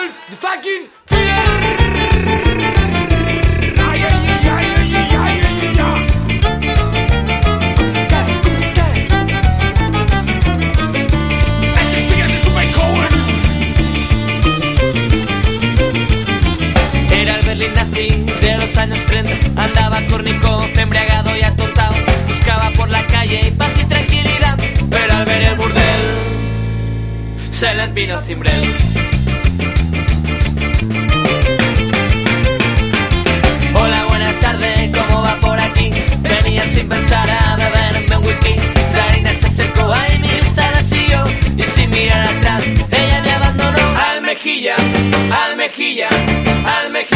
Adolf the fucking Hitler. Ay, ay, ay, ay, ay, ay, ay, ay. Con the sky, con the sky. Magic fingers, escupa y Cohen. Era el Berlín nazi de los años 30. Andaba córnico, embriagado y atontado. Buscaba por la calle paz y tranquilidad, pero al ver el burdel se le empinó cimbrel. Hola, buenas tardes, ¿cómo va por aquí? Venía sin pensar a beberme un whisky. Zarina se acercó a mí, esta la siguió, y sin mirar atrás ella me abandonó. Al mejilla, al mejilla, al mejilla.